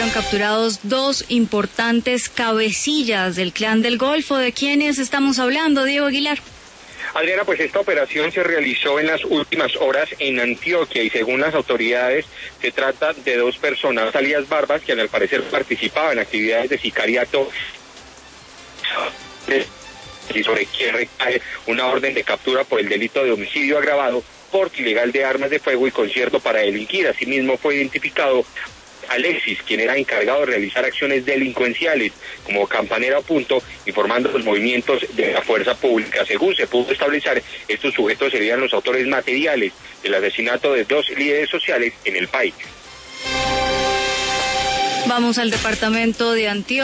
fueron capturados dos importantes cabecillas del Clan del Golfo. ¿De quiénes estamos hablando, Diego Aguilar? Adriana, pues esta operación se realizó en las últimas horas en Antioquia y según las autoridades se trata de dos personas, alias Barbas, que al parecer participaban en actividades de sicariato y sobre quien recae una orden de captura por el delito de homicidio agravado, porte ilegal de armas de fuego y concierto para delinquir. Asimismo fue identificado Alexis, quien era encargado de realizar acciones delincuenciales como campanero a punto, informando los movimientos de la fuerza pública. Según se pudo establecer, estos sujetos serían los autores materiales del asesinato de dos líderes sociales en el país. Vamos al departamento de Antioquia.